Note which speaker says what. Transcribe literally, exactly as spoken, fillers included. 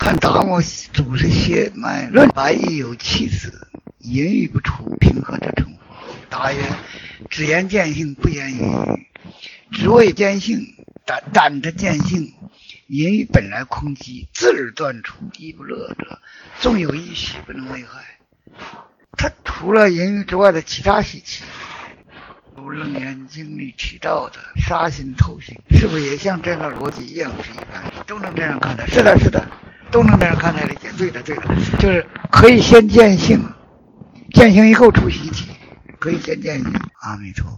Speaker 1: 看达摩祖师血脉论，白亦有气子，淫欲不出，平和的成佛。答曰：只言见性，不言淫欲。只为见性，胆胆着见性。淫欲本来空寂，自而断除，亦不乐者，纵有一喜，不能为害。他除了淫欲之外的其他习气，如楞严经里提到的杀心偷心，是不是也像这个逻辑一样是一般？都能这样看待？是的，是的，都能这样看待理解。对的，对的，就是可以先见性，见性以后出习气，可以先见性。阿弥陀佛。